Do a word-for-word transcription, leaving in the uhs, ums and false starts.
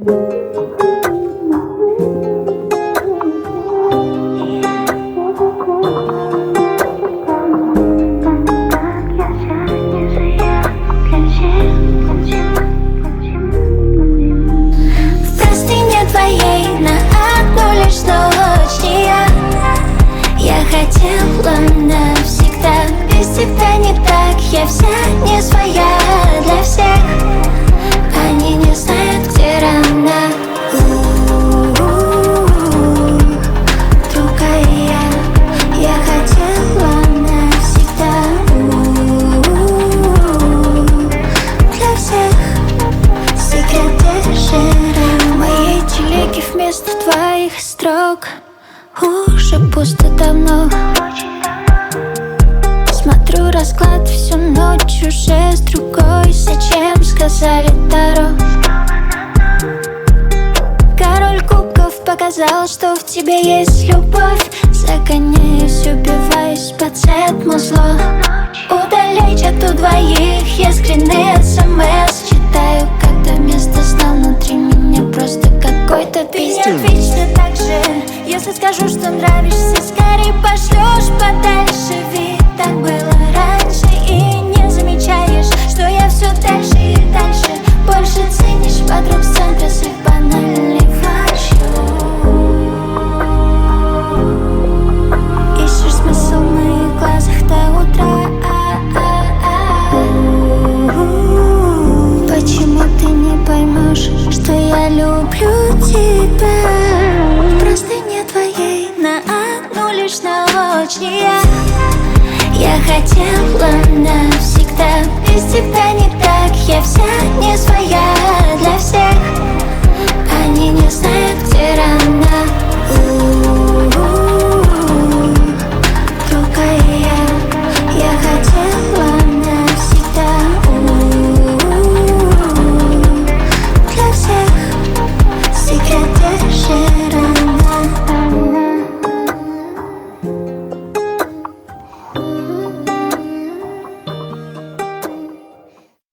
Хотела навсегда, без тебя не так. Я вся не своя для всех. Они не знают, где рана. Другая, я хотела навсегда. Для всех секрет держи. В моей телеге вместо твоих строк уже пусто давно. Смотрю расклад всю ночь уже с другой. Зачем сказали Таро? Король кубков показал, что в тебе есть любовь. Загоняюсь, убиваюсь под цвет музло. Удалить чату двоих, я скрины смс читаю, когда вместо сна внутри меня просто какой-то пиздец. Ты вечно так же. Если скажу, что нравишься, скорее пошлешь подальше. Ведь так было раньше. И не замечаешь, что я все дальше и дальше. Больше ценишь подруг с центра с их банальной фальшью. Ищешь смысл в моих глазах до утра. Почему ты не поймешь, что я люблю тебя? Просто не твоей на одну лишь ночь не я. Я хотела навсегда, без тебя не так. Я вся не своя для всех.